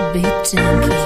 Beat Junkie.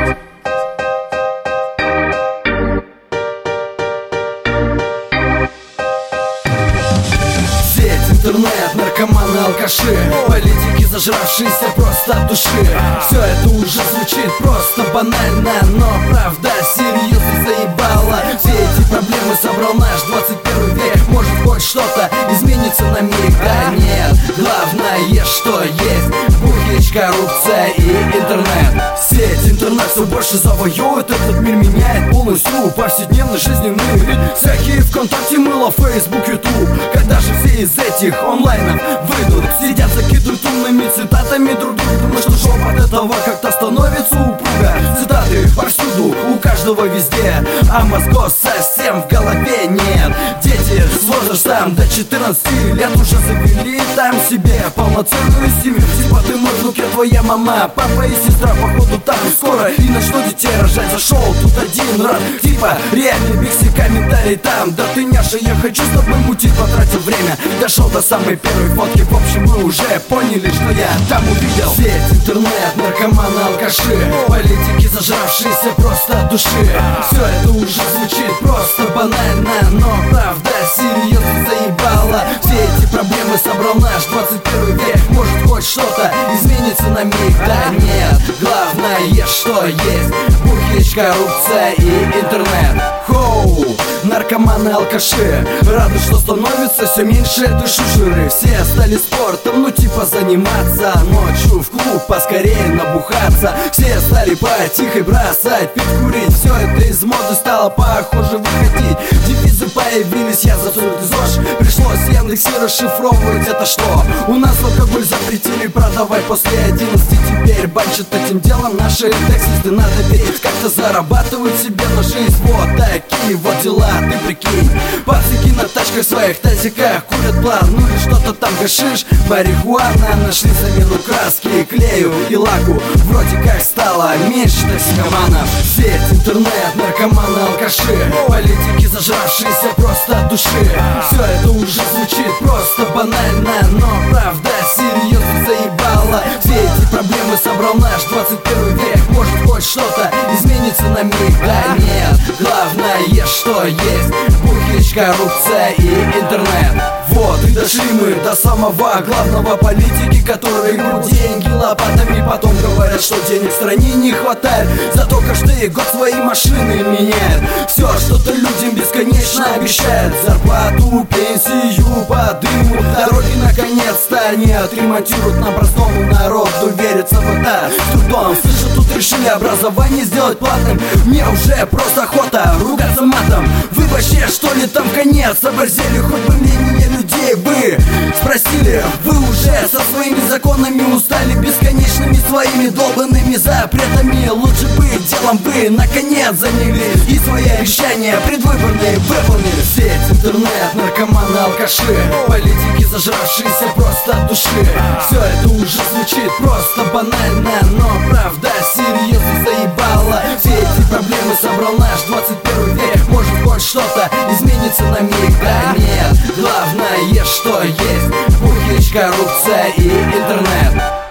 Интернет, наркоманы, алкаши, политики, зажравшиеся просто от души. Все это уже звучит просто банально, но правда серьезно заебала. Все эти проблемы собрал наш 21 век. Может хоть что-то изменится на миг? Да нет, главное что есть: бухич, коррупция и интернет. Сеть, интернет все больше завоевывает этот мир, меняет полностью повседневный жизненный ритм. Всякие ВКонтакте, мыло, Фейсбук, Ютуб. Когда же все из этих онлайнов выйдут? Сидят, закидывают умными цитатами друг другу. Думаю, что жопа от этого как-то становится упруга. Цитаты повсюду, у каждого везде, а мозгов совсем в голове нет. Дети с возрастом до 14 лет уже завели там себе полноценную семью. Типа ты мой внук, я твоя мама, папа и сестра, походу так и скоро и начну детей рожать. Зашел тут один раз, типа реальный бикси, комментарий там: да ты няша, я хочу с тобой мутить, потратил время, дошел до самой первой фотки. В общем, мы уже поняли, что я там увидел. Сеть, интернет, наркоманы, алкаши, политики, зажравшиеся просто от души. Все это уже звучит просто банально, но правда серьезно заебала. Все эти проблемы собрал наш 21 век. Может хоть что-то изменится на миг? Да нет, главное что есть: бухич, коррупция и интернет. Хоу, наркоманы, алкаши, рады, что становится все меньше этой шушеры. Все стали спортом, ну типа заниматься, ночью в клуб поскорее набухаться. Все стали потихо бросать пить, курить. Все это из моды стало похоже выходить. Девизы появились, я засунут из ЗОЖ. Пришлось Яндексе расшифровывать это что. У нас алкоголь запретили продавать после 11. Теперь банчат этим делом наши таксисты. Надо верить, как-то зарабатывают себе на жизнь. Вот такие вот дела, ты прикинь. Пацики на тачках своих тазиках курят, планули что-то там, гашиш, марихуана. Нашли замену краски, клею и лаку. Вроде как стало меньше токсикоманов. Сеть, интернет, наркоманы, алкаши, политики, зажравшиеся просто от души. Все это уже звучит просто банально, но правда серьезно заебала. Все эти проблемы собрал наш 21 век. Может хоть что-то изменится на миг? Да нет, главное что есть: бухич, коррупция и интернет. Вот и дошли мы до самого главного: политики, которые гребут деньги лопатами. Потом говорят, что денег в стране не хватает, зато каждый год свои машины меняют. Все что-то людям бесконечно обещают: зарплату, пенсию по дыму. Дороги наконец-то не отремонтируют, нам простому народу верится в это с трудом. Слышу, тут решили образование сделать платным. Мне уже просто охота ругаться матом. Вы вообще что ли там конец оборзели? Хоть бы мнение людей бы спросили. Вы уже со своими законами устали, бесконечными своими долбанными запретами. Лучше бы делом вы наконец занялись и свои обещания предвыборные выполнили. Сеть, интернет, наркоманы, алкаши, политики, зажравшиеся просто от души. Все это уже звучит просто банально, но правда серьезно заебала. Все эти проблемы собрал наш 21 век. Может хоть что-то изменится на миг? Да нет, главное что есть: бухич, коррупция и интернет.